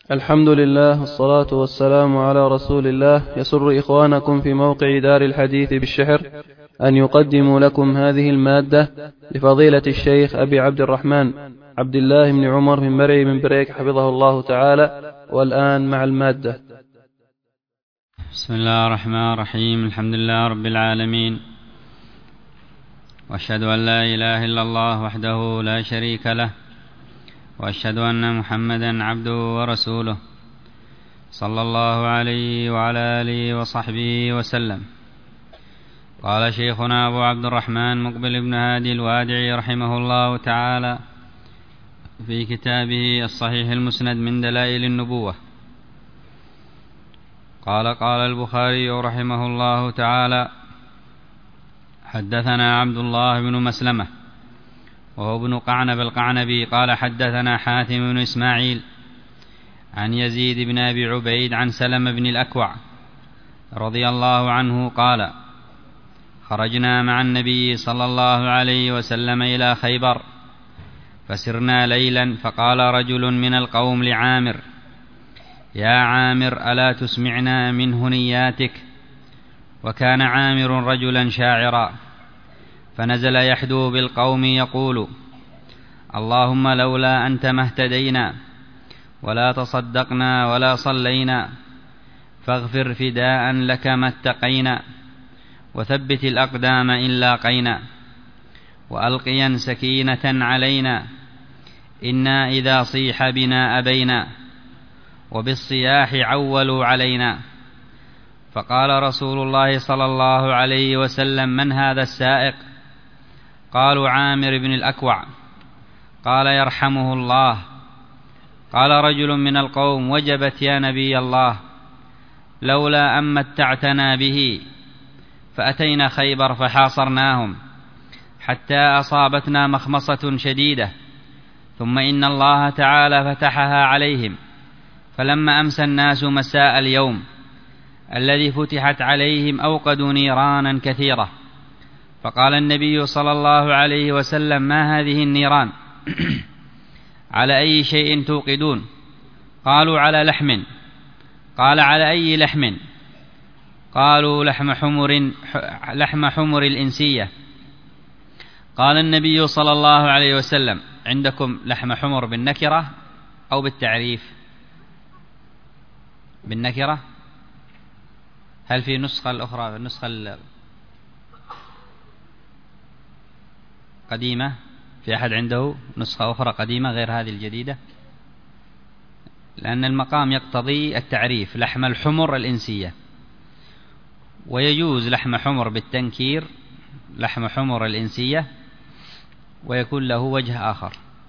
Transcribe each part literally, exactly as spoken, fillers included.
الحمد لله والصلاة والسلام على رسول الله. يسر إخوانكم في موقع دار الحديث بالشحر أن يقدموا لكم هذه المادة لفضيلة الشيخ أبي عبد الرحمن عبد الله بن عمر بن مرعي بن بريك حفظه الله تعالى. والآن مع المادة. بسم الله الرحمن الرحيم. الحمد لله رب العالمين، وأشهد أن لا إله إلا الله وحده لا شريك له، وأشهد أن محمدا عبده ورسوله صلى الله عليه وعلى آله وصحبه وسلم. قال شيخنا أبو عبد الرحمن مقبل بن هادي الوادعي رحمه الله تعالى في كتابه الصحيح المسند من دلائل النبوة، قال قال البخاري رحمه الله تعالى: حدثنا عبد الله بن مسلمة وهو ابن قعنب القعنبي قال حدثنا حاتم بن إسماعيل عن يزيد بن أبي عبيد عن سلم بن الأكوع رضي الله عنه قال: خرجنا مع النبي صلى الله عليه وسلم إلى خيبر فسرنا ليلا، فقال رجل من القوم لعامر: يا عامر، ألا تسمعنا من هنياتك؟ وكان عامر رجلا شاعرا، فنزل يحدو بالقوم يقول: اللهم لولا أنت ما اهتدينا ولا تصدقنا ولا صلينا، فاغفر فداء لك ما اتقينا، وثبت الأقدام إن لاقينا، وألقيا سكينة علينا، إنا إذا صيح بنا أبينا، وبالصياح عولوا علينا. فقال رسول الله صلى الله عليه وسلم: من هذا السائق؟ قالوا: عامر بن الأكوع. قال: يرحمه الله. قال رجل من القوم: وجبت يا نبي الله، لولا أن متعتنا به. فأتينا خيبر فحاصرناهم حتى أصابتنا مخمصة شديدة، ثم إن الله تعالى فتحها عليهم، فلما أمسى الناس مساء اليوم الذي فتحت عليهم أوقدوا نيرانا كثيرة، فقال النبي صلى الله عليه وسلم: ما هذه النيران؟ على أي شيء توقدون؟ قالوا: على لحم. قال: على أي لحم؟ قالوا: لحم حمر, لحم حمر الإنسية. قال النبي صلى الله عليه وسلم: عندكم لحم حمر بالنكرة أو بالتعريف؟ بالنكرة. هل في نسخة الأخرى النسخة القديمة؟ في أحد عنده نسخة أخرى قديمة غير هذه الجديدة؟ لأن المقام يقتضي التعريف: لحم الحمر الإنسية، ويجوز لحم حمر بالتنكير، لحم حمر الإنسية، ويكون له وجه آخر.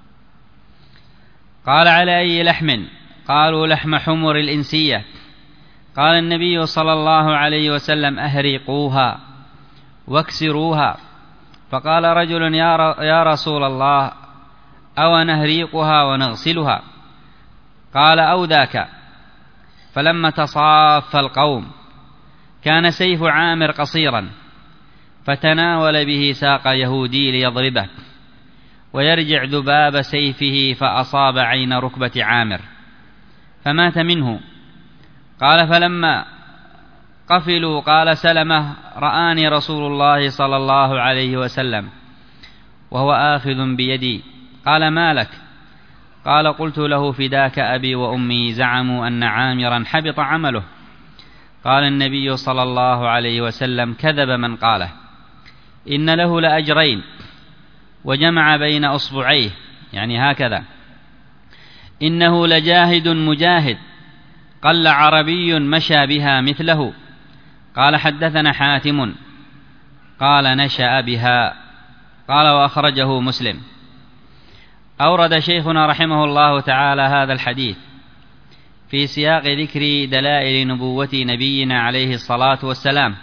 قال: على أي لحم؟ قالوا: لحم حمر الإنسية. قال النبي صلى الله عليه وسلم: أهرقوها واكسروها. فقال رجل: يا رسول الله، أو نهريقها ونغسلها؟ قال: أو ذاك. فلما تصاف القوم كان سيف عامر قصيرا، فتناول به ساق يهودي ليضربه، ويرجع ذباب سيفه فأصاب عين ركبة عامر فمات منه. قال: فلما قفلوا قال سلمة: رآني رسول الله صلى الله عليه وسلم وهو آخذ بيدي. قال: ما لك؟ قال: قلت له: فداك أبي وأمي، زعموا أن عامرا حبط عمله. قال النبي صلى الله عليه وسلم: كذب من قاله، إن له لأجرين. وجمع بين أصبعيه، يعني هكذا: إنه لجاهد مجاهد، قل عربي مشى بها مثله. قال: حدثنا حاتم قال: نشأ بها. قال: وأخرجه مسلم. أورد شيخنا رحمه الله تعالى هذا الحديث في سياق ذكر دلائل نبوة نبينا عليه الصلاة والسلام،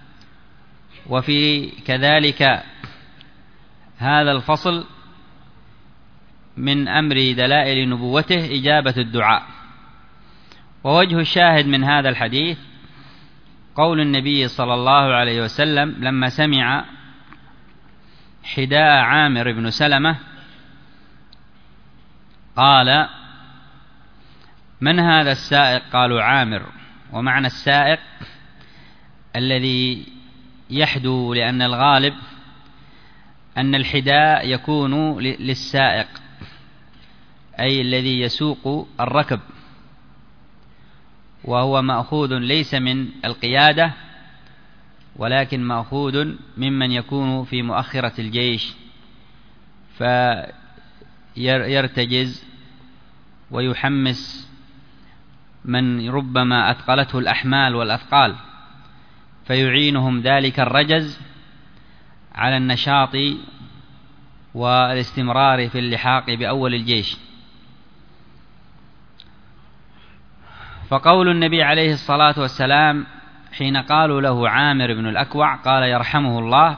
وفي كذلك هذا الفصل من أمر دلائل نبوته إجابة الدعاء. ووجه الشاهد من هذا الحديث قول النبي صلى الله عليه وسلم لما سمع حداء عامر بن سلمة قال: من هذا السائق؟ قالوا عامر. ومعنى السائق الذي يحدو، لأن الغالب أن الحداء يكون للسائق، أي الذي يسوق الركب، وهو مأخوذ ليس من القيادة ولكن مأخوذ ممن يكون في مؤخرة الجيش فيرتجز ويحمس من ربما أثقلته الأحمال والأثقال، فيعينهم ذلك الرجز على النشاط والاستمرار في اللحاق بأول الجيش. فقول النبي عليه الصلاة والسلام حين قالوا له عامر بن الأكوع قال يرحمه الله،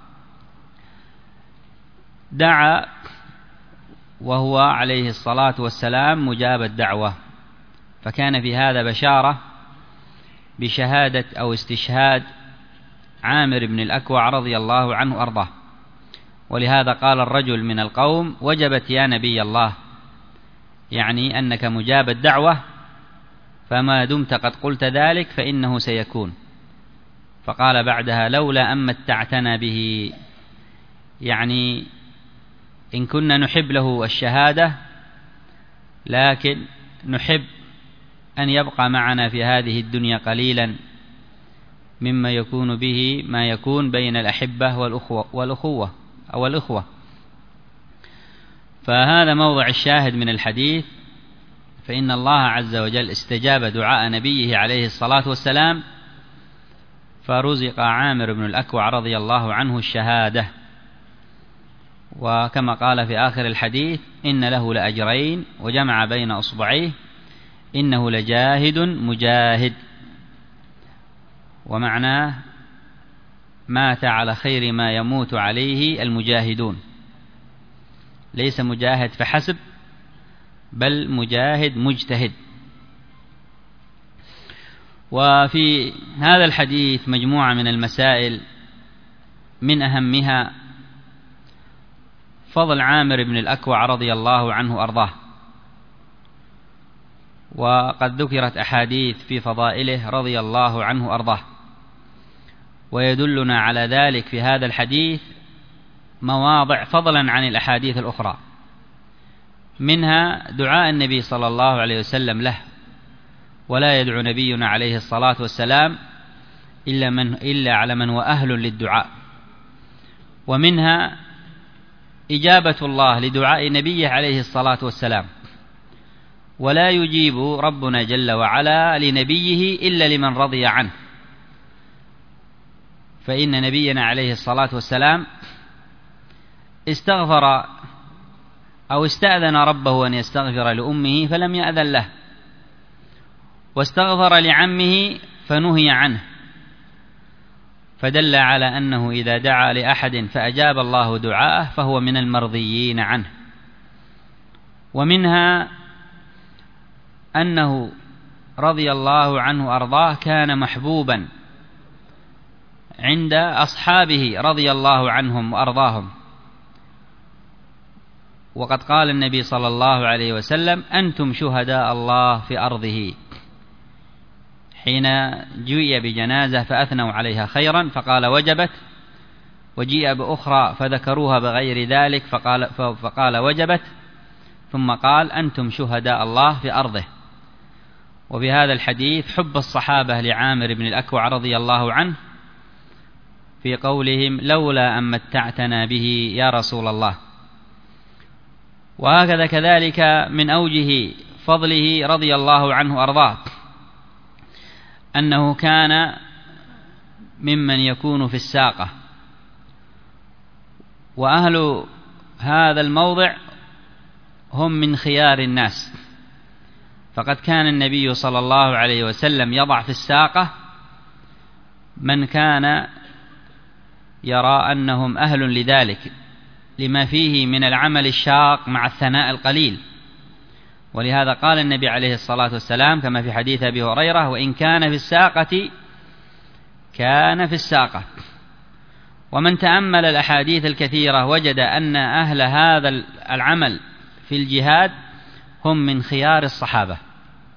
دعا وهو عليه الصلاة والسلام مجاب الدعوة، فكان في هذا بشارة بشهادة أو استشهاد عامر بن الأكوع رضي الله عنه أرضاه. ولهذا قال الرجل من القوم وجبت يا نبي الله، يعني أنك مجاب الدعوة، فما دمت قد قلت ذلك فإنه سيكون. فقال بعدها لولا أن متعتنا به، يعني إن كنا نحب له الشهادة لكن نحب أن يبقى معنا في هذه الدنيا قليلا مما يكون به ما يكون بين الأحبة والأخوة, والأخوة أو الأخوة. فهذا موضع الشاهد من الحديث، فإن الله عز وجل استجاب دعاء نبيه عليه الصلاة والسلام، فرزق عامر بن الأكوع رضي الله عنه الشهادة. وكما قال في آخر الحديث إن له لأجرين، وجمع بين أصبعيه إنه لجاهد مجاهد، ومعناه مات على خير ما يموت عليه المجاهدون، ليس مجاهد فحسب بل مجاهد مجتهد. وفي هذا الحديث مجموعة من المسائل، من أهمها فضل عامر بن الأكوع رضي الله عنه أرضاه، وقد ذكرت أحاديث في فضائله رضي الله عنه أرضاه، ويدلنا على ذلك في هذا الحديث مواضع فضلا عن الأحاديث الأخرى، منها دعاء النبي صلى الله عليه وسلم له، ولا يدعو نبينا عليه الصلاة والسلام إلا, من إلا على من هو أهل للدعاء. ومنها إجابة الله لدعاء نبيه عليه الصلاة والسلام، ولا يجيب ربنا جل وعلا لنبيه إلا لمن رضي عنه، فإن نبينا عليه الصلاة والسلام استغفر أو استأذن ربه أن يستغفر لأمه فلم يأذن له، واستغفر لعمه فنهي عنه، فدل على أنه إذا دعا لأحد فأجاب الله دعاءه فهو من المرضيين عنه. ومنها أنه رضي الله عنه أرضاه كان محبوبا عند أصحابه رضي الله عنهم وأرضاهم، وقد قال النبي صلى الله عليه وسلم أنتم شهداء الله في أرضه، حين جيء بجنازة فأثنوا عليها خيرا فقال وجبت، وجيء بأخرى فذكروها بغير ذلك فقال, فقال وجبت، ثم قال أنتم شهداء الله في أرضه. وفي هذا الحديث حب الصحابة لعامر بن الأكوع رضي الله عنه في قولهم لولا أن متعتنا به يا رسول الله. وهكذا كذلك من أوجه فضله رضي الله عنه أرضاه أنه كان ممن يكون في الساقة، وأهل هذا الموضع هم من خيار الناس، فقد كان النبي صلى الله عليه وسلم يضع في الساقة من كان يرى أنهم أهل لذلك لما فيه من العمل الشاق مع الثناء القليل. ولهذا قال النبي عليه الصلاة والسلام كما في حديث أبي هريرة وإن كان في الساقة كان في الساقة. ومن تأمل الأحاديث الكثيرة وجد أن أهل هذا العمل في الجهاد هم من خيار الصحابة،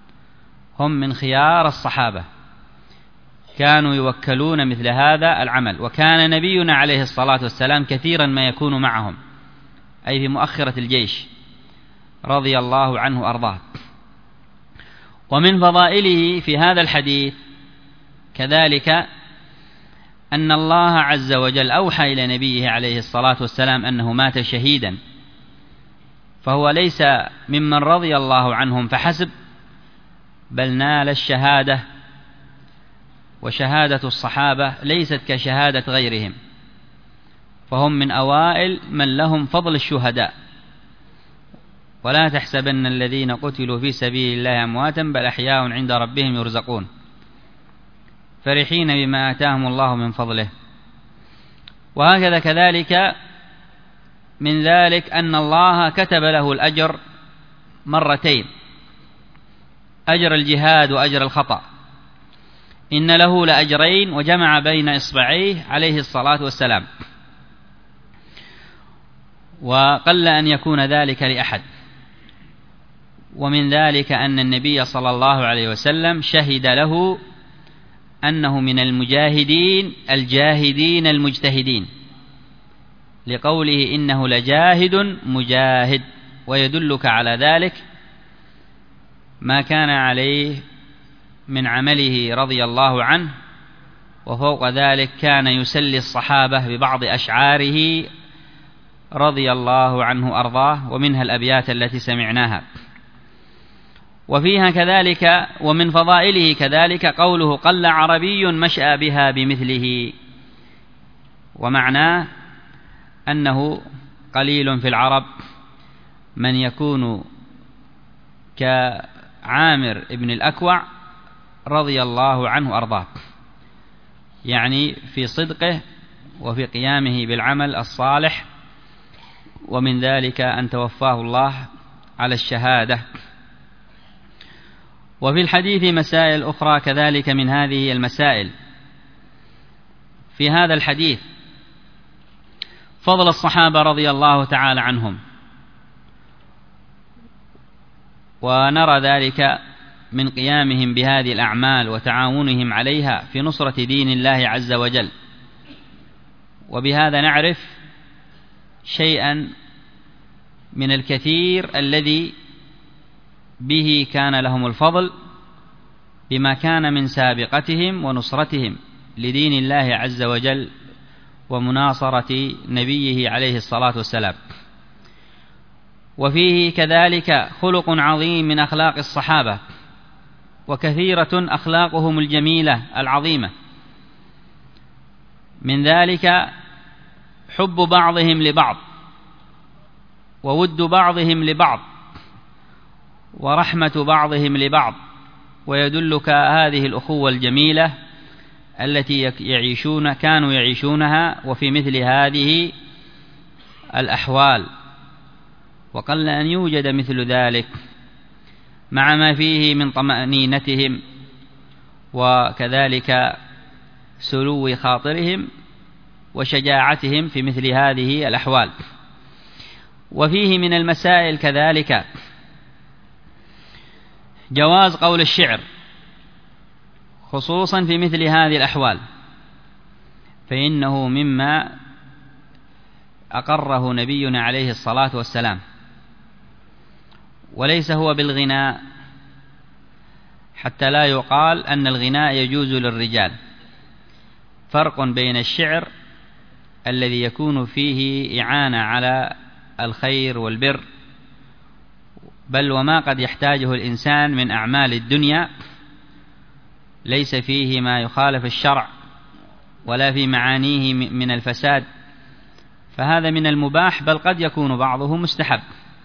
هم من خيار الصحابة، كانوا يوكلون مثل هذا العمل. وكان نبينا عليه الصلاة والسلام كثيرا ما يكون معهم، أي في مؤخرة الجيش، رضي الله عنه وأرضاه. ومن فضائله في هذا الحديث كذلك أن الله عز وجل أوحى إلى نبيه عليه الصلاة والسلام أنه مات شهيدا، فهو ليس ممن رضي الله عنهم فحسب، بل نال الشهادة. وشهادة الصحابة ليست كشهادة غيرهم، فهم من أوائل من لهم فضل الشهداء. ولا تحسبن الذين قتلوا في سبيل الله أمواتا بل أحياء عند ربهم يرزقون فرحين بما آتاهم الله من فضله. وهكذا كذلك من ذلك أن الله كتب له الأجر مرتين، أجر الجهاد وأجر الخطأ، إن له لأجرين، وجمع بين إصبعيه عليه الصلاة والسلام، وقل أن يكون ذلك لأحد. ومن ذلك أن النبي صلى الله عليه وسلم شهد له أنه من المجاهدين الجاهدين المجتهدين، لقوله إنه لجاهد مجاهد. ويدلك على ذلك ما كان عليه من عمله رضي الله عنه، وفوق ذلك كان يسلي الصحابة ببعض أشعاره رضي الله عنه أرضاه، ومنها الأبيات التي سمعناها. وفيها كذلك ومن فضائله كذلك قوله قل عربي مشأ بها بمثله، ومعناه أنه قليل في العرب من يكون كعامر ابن الأكوع رضي الله عنه أرضاه، يعني في صدقه وفي قيامه بالعمل الصالح، ومن ذلك أن توفاه الله على الشهادة. وفي الحديث مسائل أخرى كذلك من هذه المسائل. في هذا الحديث فضل الصحابة رضي الله تعالى عنهم، ونرى ذلك من قيامهم بهذه الأعمال وتعاونهم عليها في نصرة دين الله عز وجل. وبهذا نعرف شيئا من الكثير الذي به كان لهم الفضل، بما كان من سابقتهم ونصرتهم لدين الله عز وجل ومناصرة نبيه عليه الصلاة والسلام. وفيه كذلك خلق عظيم من أخلاق الصحابة، وكثيرة أخلاقهم الجميلة العظيمة، من ذلك حب بعضهم لبعض، وود بعضهم لبعض، ورحمة بعضهم لبعض. ويدلك هذه الأخوة الجميلة التي يعيشون كانوا يعيشونها وفي مثل هذه الأحوال، وقل أن يوجد مثل ذلك، مع ما فيه من طمأنينتهم وكذلك سلو خاطرهم وشجاعتهم في مثل هذه الأحوال. وفيه من المسائل كذلك جواز قول الشعر، خصوصا في مثل هذه الأحوال، فإنه مما أقره نبينا عليه الصلاة والسلام. وليس هو بالغناء، حتى لا يقال أن الغناء يجوز للرجال. فرق بين الشعر الذي يكون فيه إعانة على الخير والبر، بل وما قد يحتاجه الإنسان من أعمال الدنيا، ليس فيه ما يخالف الشرع ولا في معانيه من الفساد، فهذا من المباح، بل قد يكون بعضه مستحب.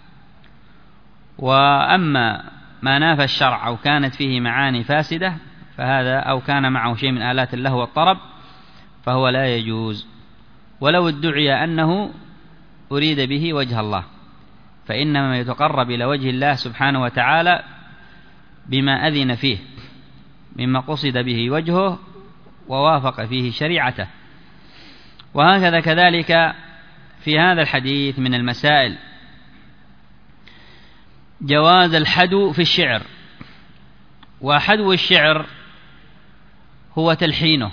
وأما ما نافى الشرع أو كانت فيه معاني فاسدة فهذا، أو كان معه شيء من آلات اللهو والطرب، فهو لا يجوز، ولو ادعي أنه أريد به وجه الله، فإنما يتقرب إلى وجه الله سبحانه وتعالى بما أذن فيه مما قصد به وجهه ووافق فيه شريعته. وهكذا كذلك في هذا الحديث من المسائل جواز الحدو في الشعر، وحدو الشعر هو تلحينه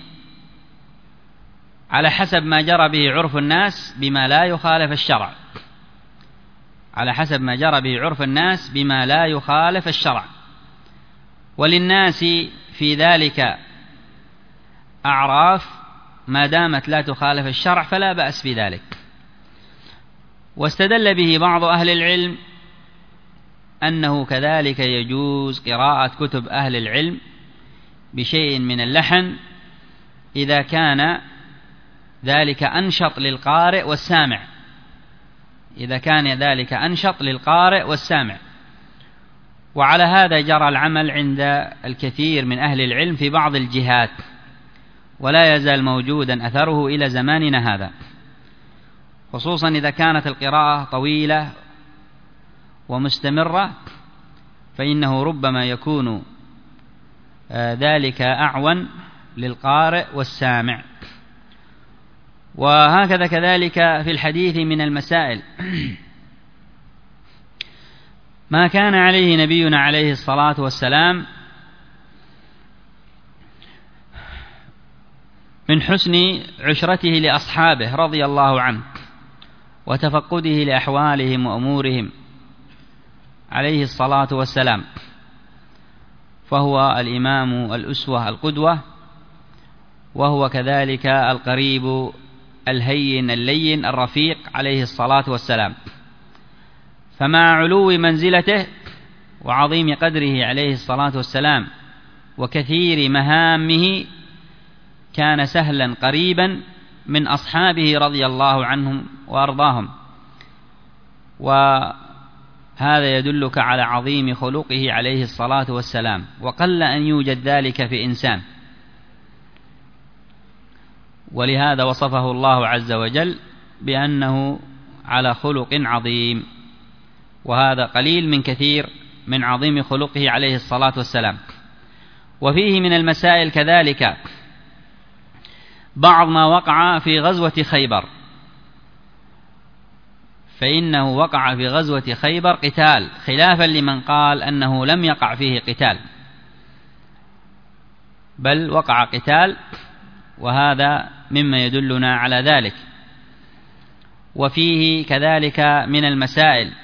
على حسب ما جرى به عرف الناس بما لا يخالف الشرع، على حسب ما جرى به عرف الناس بما لا يخالف الشرع، وللناس في ذلك أعراف ما دامت لا تخالف الشرع فلا بأس بذلك. واستدل به بعض أهل العلم أنه كذلك يجوز قراءة كتب أهل العلم بشيء من اللحن إذا كان ذلك أنشط للقارئ والسامع، إذا كان ذلك أنشط للقارئ والسامع. وعلى هذا جرى العمل عند الكثير من أهل العلم في بعض الجهات، ولا يزال موجودا أثره إلى زماننا هذا، خصوصا إذا كانت القراءة طويلة ومستمرة، فإنه ربما يكون ذلك أعون للقارئ والسامع. وهكذا كذلك في الحديث من المسائل ما كان عليه نبينا عليه الصلاة والسلام من حسن عشرته لأصحابه رضي الله عنه وتفقده لأحوالهم وأمورهم عليه الصلاة والسلام، فهو الإمام الأسوة القدوة، وهو كذلك القريب الهين اللين الرفيق عليه الصلاة والسلام. فمع علو منزلته وعظيم قدره عليه الصلاة والسلام وكثير مهامه كان سهلا قريبا من أصحابه رضي الله عنهم وأرضاهم، وهذا يدلك على عظيم خلقه عليه الصلاة والسلام، وقل أن يوجد ذلك في إنسان، ولهذا وصفه الله عز وجل بأنه على خلق عظيم، وهذا قليل من كثير من عظيم خلقه عليه الصلاة والسلام. وفيه من المسائل كذلك بعض ما وقع في غزوة خيبر، فإنه وقع في غزوة خيبر قتال، خلافا لمن قال أنه لم يقع فيه قتال، بل وقع قتال، وهذا مما يدلنا على ذلك. وفيه كذلك من المسائل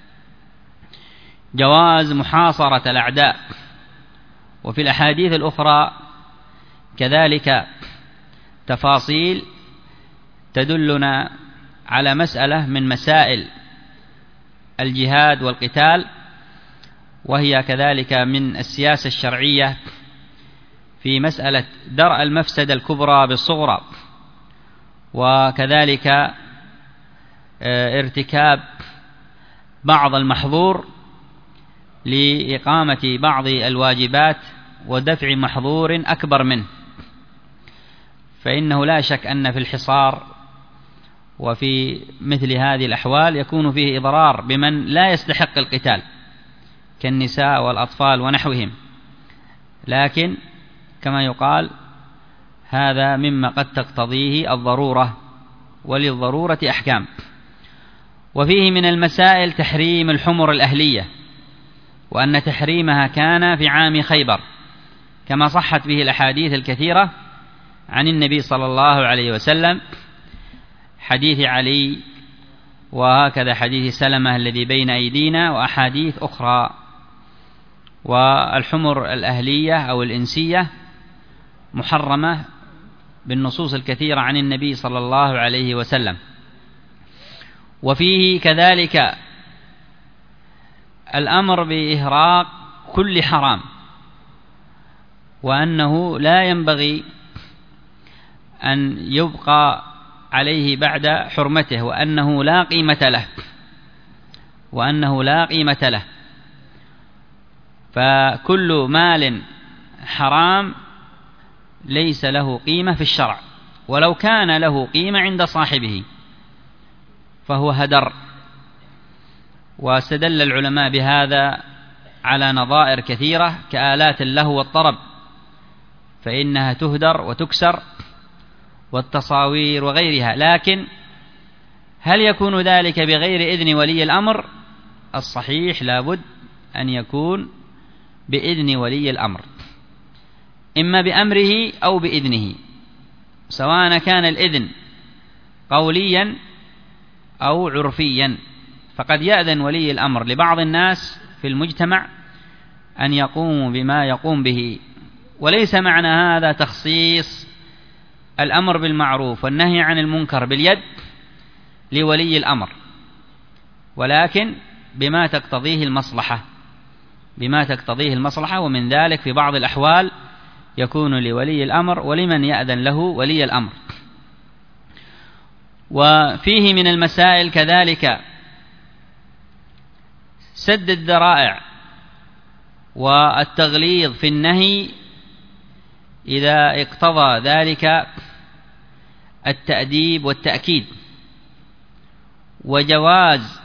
جواز محاصرة الأعداء، وفي الأحاديث الأخرى كذلك تفاصيل تدلنا على مسألة من مسائل الجهاد والقتال، وهي كذلك من السياسة الشرعية في مسألة درء المفسدة الكبرى بالصغرى، وكذلك ارتكاب بعض المحظور لإقامة بعض الواجبات ودفع محظور أكبر منه. فإنه لا شك أن في الحصار وفي مثل هذه الأحوال يكون فيه إضرار بمن لا يستحق القتال كالنساء والأطفال ونحوهم، لكن كما يقال هذا مما قد تقتضيه الضرورة، وللضرورة أحكام. وفيه من المسائل تحريم الحمر الأهلية، وأن تحريمها كان في عام خيبر كما صحت به الأحاديث الكثيرة عن النبي صلى الله عليه وسلم، حديث علي وهكذا حديث سلمة الذي بين أيدينا وأحاديث أخرى. والحمر الأهلية أو الإنسية محرمة بالنصوص الكثيرة عن النبي صلى الله عليه وسلم. وفيه كذلك الأمر بإهراق كل حرام، وأنه لا ينبغي أن يبقى عليه بعد حرمته، وأنه لا قيمة له وأنه لا قيمة له فكل مال حرام ليس له قيمة في الشرع، ولو كان له قيمة عند صاحبه فهو هدر. واستدل العلماء بهذا على نظائر كثيرة كآلات اللهو والطرب، فإنها تهدر وتكسر، والتصاوير وغيرها. لكن هل يكون ذلك بغير إذن ولي الأمر؟ الصحيح لابد أن يكون بإذن ولي الأمر، إما بأمره أو بإذنه، سواء كان الإذن قوليا أو عرفيا. فقد يأذن ولي الأمر لبعض الناس في المجتمع أن يقوموا بما يقوم به، وليس معنى هذا تخصيص الأمر بالمعروف والنهي عن المنكر باليد لولي الأمر، ولكن بما تقتضيه المصلحة بما تقتضيه المصلحة ومن ذلك في بعض الأحوال يكون لولي الأمر ولمن يأذن له ولي الأمر. وفيه من المسائل كذلك سد الذرائع والتغليظ في النهي إذا اقتضى ذلك التأديب والتأكيد، وجواز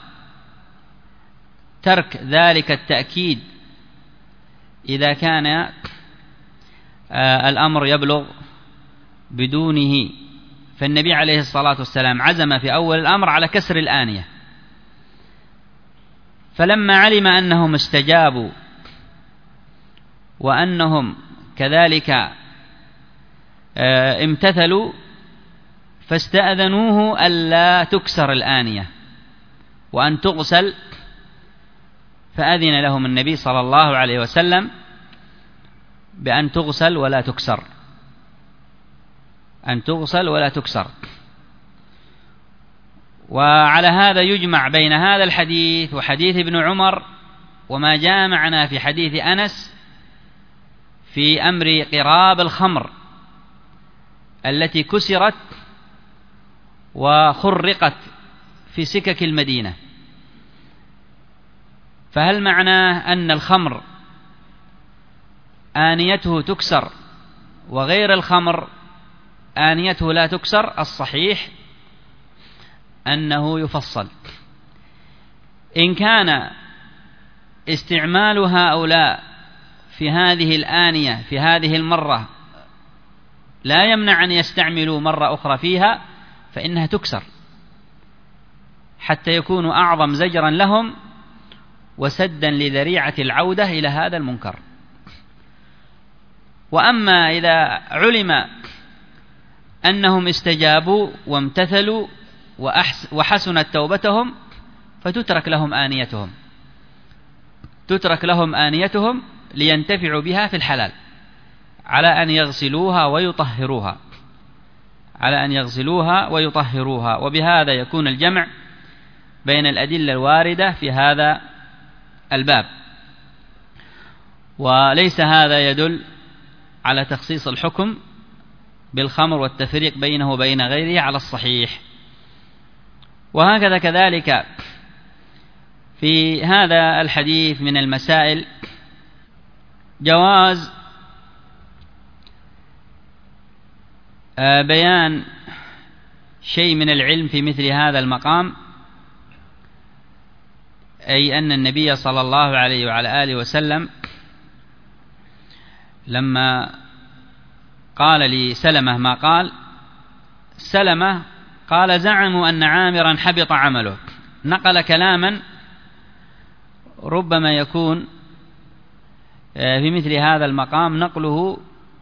ترك ذلك التأكيد إذا كان الأمر يبلغ بدونه. فالنبي عليه الصلاة والسلام عزم في أول الأمر على كسر الآنية، فلما علم أنهم استجابوا وأنهم كذلك امتثلوا فاستأذنوه ألا تكسر الآنية وأن تغسل، فأذن لهم النبي صلى الله عليه وسلم بأن تغسل ولا تكسر أن تغسل ولا تكسر. وعلى هذا يجمع بين هذا الحديث وحديث ابن عمر وما جاء معنا في حديث أنس في أمر قراب الخمر التي كسرت وخرقت في سكك المدينة. فهل معناه أن الخمر آنيته تكسر وغير الخمر آنيته لا تكسر؟ الصحيح أنه يفصل. إن كان استعمال هؤلاء في هذه الآنية في هذه المرة لا يمنع أن يستعملوا مرة أخرى فيها فإنها تكسر حتى يكون أعظم زجرا لهم وسدا لذريعة العودة إلى هذا المنكر. وأما إذا علم أنهم استجابوا وامتثلوا وحسنت توبتهم فتترك لهم آنيتهم تترك لهم آنيتهم لينتفعوا بها في الحلال، على أن يغسلوها ويطهروها على أن يغسلوها ويطهروها وبهذا يكون الجمع بين الأدلة الواردة في هذا الباب. وليس هذا يدل على تخصيص الحكم بالخمر والتفريق بينه وبين غيره على الصحيح. وهكذا كذلك في هذا الحديث من المسائل جواز بيان شيء من العلم في مثل هذا المقام، أي أن النبي صلى الله عليه وعلى آله وسلم لما قال لسلمة ما قال، سلمة قال زعموا أن عامرا حبط عمله، نقل كلاما ربما يكون في مثل هذا المقام نقله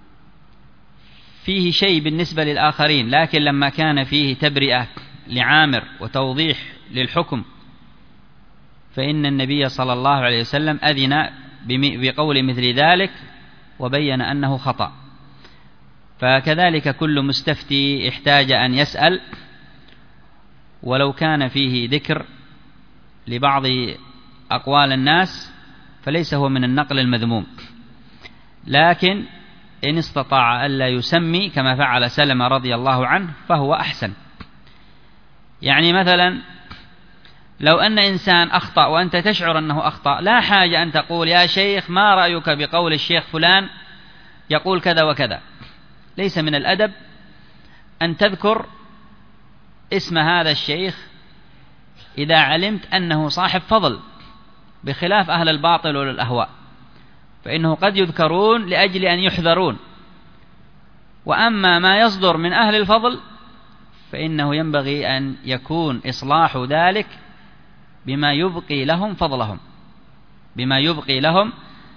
فيه شيء بالنسبة للآخرين، لكن لما كان فيه تبرئة لعامر وتوضيح للحكم فإن النبي صلى الله عليه وسلم أذن بقول مثل ذلك وبين أنه خطأ. فكذلك كل مستفتي احتاج أن يسأل، ولو كان فيه ذكر لبعض أقوال الناس فليس هو من النقل المذموم، لكن إن استطاع ألا يسمي كما فعل سلمة رضي الله عنه فهو أحسن. يعني مثلا لو أن إنسان أخطأ وأنت تشعر أنه أخطأ، لا حاجة أن تقول يا شيخ ما رأيك بقول الشيخ فلان يقول كذا وكذا. ليس من الأدب أن تذكر اسم هذا الشيخ إذا علمت أنه صاحب فضل، بخلاف أهل الباطل والأهواء، فإنه قد يذكرون لأجل أن يحذرون. وأما ما يصدر من أهل الفضل فإنه ينبغي أن يكون إصلاح ذلك بما يبقي لهم فضلهم بما يبقي لهم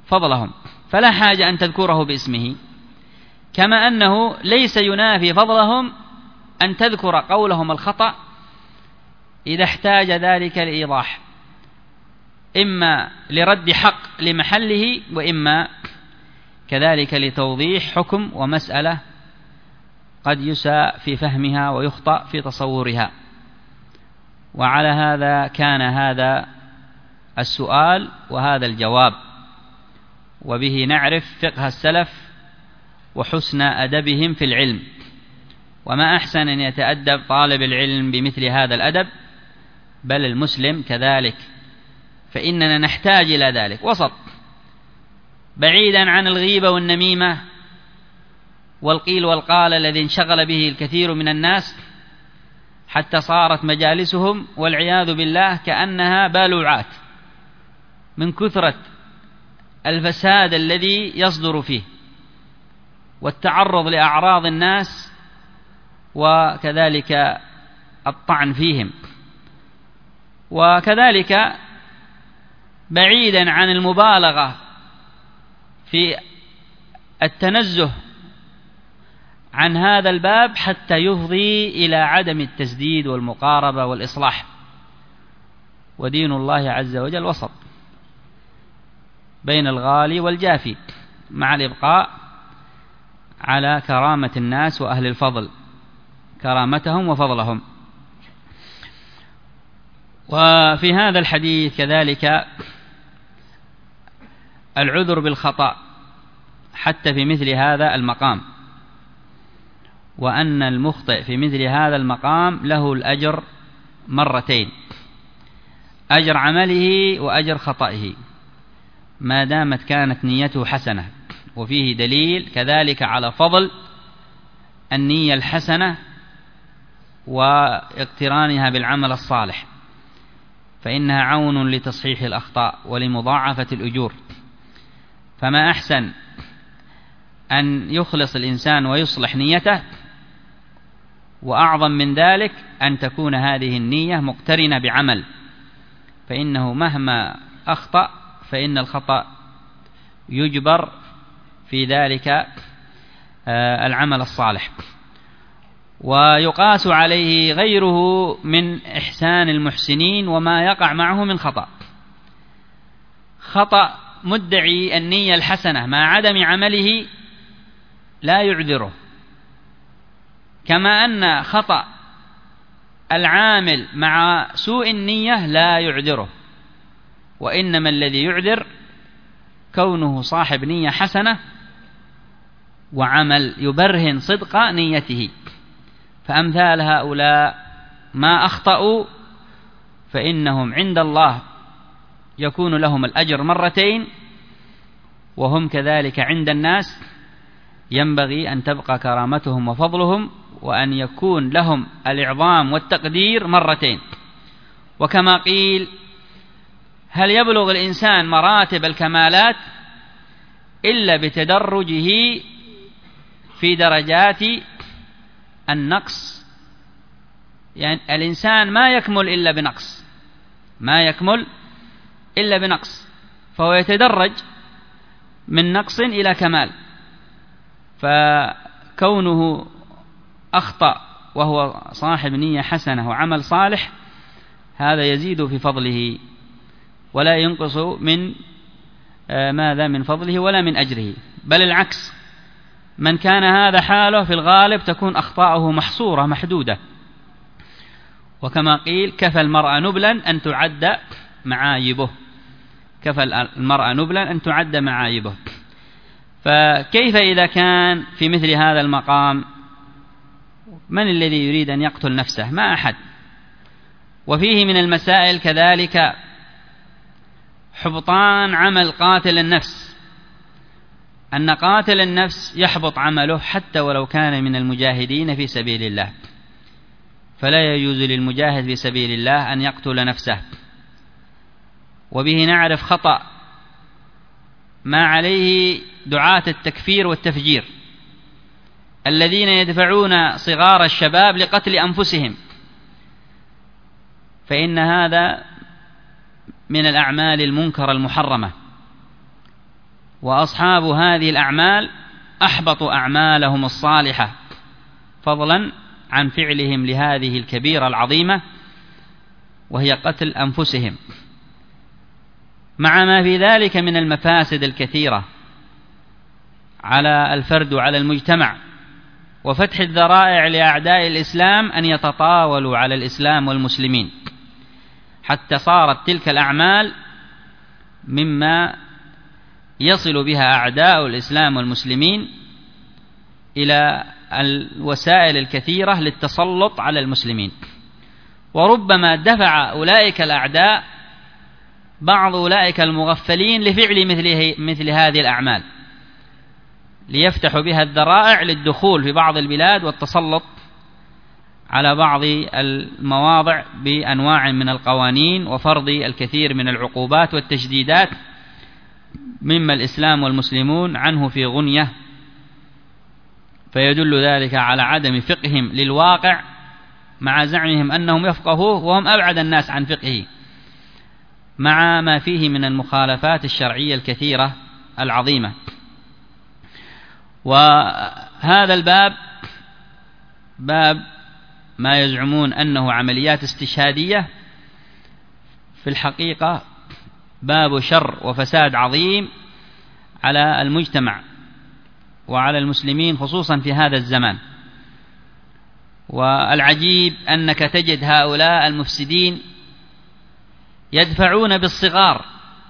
فضلهم، فلا حاجة أن تذكره باسمه، كما أنه ليس ينافي فضلهم أن تذكر قولهم الخطأ إذا احتاج ذلك لإيضاح، إما لرد حق لمحله، وإما كذلك لتوضيح حكم ومسألة قد يساء في فهمها ويخطأ في تصورها. وعلى هذا كان هذا السؤال وهذا الجواب، وبه نعرف فقه السلف وحسن أدبهم في العلم، وما أحسن أن يتأدب طالب العلم بمثل هذا الأدب، بل المسلم كذلك، فإننا نحتاج إلى ذلك، وسط بعيدا عن الغيبة والنميمة والقيل والقال الذي انشغل به الكثير من الناس، حتى صارت مجالسهم والعياذ بالله كأنها بالوعات من كثرة الفساد الذي يصدر فيه والتعرض لأعراض الناس وكذلك الطعن فيهم، وكذلك بعيدا عن المبالغة في التنزه عن هذا الباب حتى يفضي إلى عدم التسديد والمقاربة والإصلاح. ودين الله عز وجل وسط بين الغالي والجافي، مع الإبقاء على كرامة الناس وأهل الفضل، كرامتهم وفضلهم. وفي هذا الحديث كذلك العذر بالخطأ حتى في مثل هذا المقام، وأن المخطئ في مثل هذا المقام له الأجر مرتين، أجر عمله وأجر خطئه، ما دامت كانت نيته حسنة. وفيه دليل كذلك على فضل النية الحسنة واقترانها بالعمل الصالح، فإنها عون لتصحيح الأخطاء ولمضاعفة الأجور. فما أحسن أن يخلص الإنسان ويصلح نيته، وأعظم من ذلك أن تكون هذه النية مقترنة بعمل، فإنه مهما أخطأ فإن الخطأ يجبر في ذلك العمل الصالح. ويقاس عليه غيره من إحسان المحسنين وما يقع معه من خطأ. خطأ مدعي النية الحسنة مع عدم عمله لا يعذره، كما أن خطأ العامل مع سوء النية لا يعذره، وإنما الذي يعذر كونه صاحب نية حسنة وعمل يبرهن صدق نيته. فأمثال هؤلاء ما أخطأوا فإنهم عند الله يكون لهم الأجر مرتين، وهم كذلك عند الناس ينبغي أن تبقى كرامتهم وفضلهم، وأن يكون لهم الإعظام والتقدير مرتين. وكما قيل: هل يبلغ الإنسان مراتب الكمالات إلا بتدرجه في درجات النقص؟ يعني الإنسان ما يكمل إلا بنقص، ما يكمل إلا بنقص، فهو يتدرج من نقص إلى كمال. فكونه أخطأ وهو صاحب نية حسنة وعمل صالح هذا يزيد في فضله ولا ينقص من ماذا من فضله ولا من أجره، بل العكس، من كان هذا حاله في الغالب تكون أخطاؤه محصورة محدودة. وكما قيل: كفى المرأة نبلا أن تعد معايبه، كفى المرأة نبلا أن تعد معايبه. فكيف إذا كان في مثل هذا المقام من الذي يريد أن يقتل نفسه؟ ما أحد. وفيه من المسائل كذلك حبطان عمل قاتل النفس، أن قاتل النفس يحبط عمله حتى ولو كان من المجاهدين في سبيل الله، فلا يجوز للمجاهد في سبيل الله أن يقتل نفسه. وبه نعرف خطأ ما عليه دعاة التكفير والتفجير الذين يدفعون صغار الشباب لقتل أنفسهم، فإن هذا من الأعمال المنكرة المحرمة، وأصحاب هذه الأعمال أحبطوا أعمالهم الصالحة فضلا عن فعلهم لهذه الكبيرة العظيمة وهي قتل أنفسهم، مع ما في ذلك من المفاسد الكثيرة على الفرد وعلى المجتمع، وفتح الذرائع لأعداء الإسلام أن يتطاولوا على الإسلام والمسلمين، حتى صارت تلك الأعمال مما يصل بها أعداء الإسلام والمسلمين إلى الوسائل الكثيرة للتسلط على المسلمين. وربما دفع أولئك الأعداء بعض أولئك المغفلين لفعل مثل, مثل هذه الأعمال، ليفتحوا بها الذرائع للدخول في بعض البلاد والتسلط على بعض المواضع بأنواع من القوانين وفرض الكثير من العقوبات والتشديدات مما الإسلام والمسلمون عنه في غنية، فيدل ذلك على عدم فقههم للواقع مع زعمهم أنهم يفقهوه وهم أبعد الناس عن فقهه، مع ما فيه من المخالفات الشرعية الكثيرة العظيمة. وهذا الباب باب ما يزعمون أنه عمليات استشهادية، في الحقيقة باب شر وفساد عظيم على المجتمع وعلى المسلمين خصوصا في هذا الزمان. والعجيب أنك تجد هؤلاء المفسدين يدفعون بالصغار،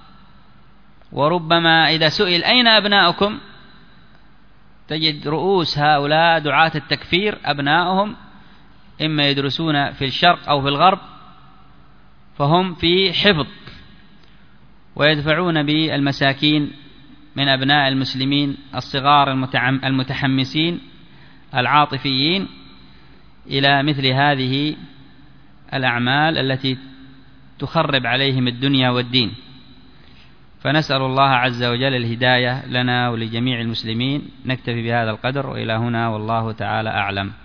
وربما إذا سئل أين أبناؤكم تجد رؤوس هؤلاء دعاة التكفير أبناؤهم إما يدرسون في الشرق أو في الغرب، فهم في حفظ، ويدفعون بالمساكين من أبناء المسلمين الصغار المتحمسين العاطفيين إلى مثل هذه الأعمال التي تخرب عليهم الدنيا والدين. فنسأل الله عز وجل الهداية لنا ولجميع المسلمين. نكتفي بهذا القدر، وإلى هنا والله تعالى أعلم.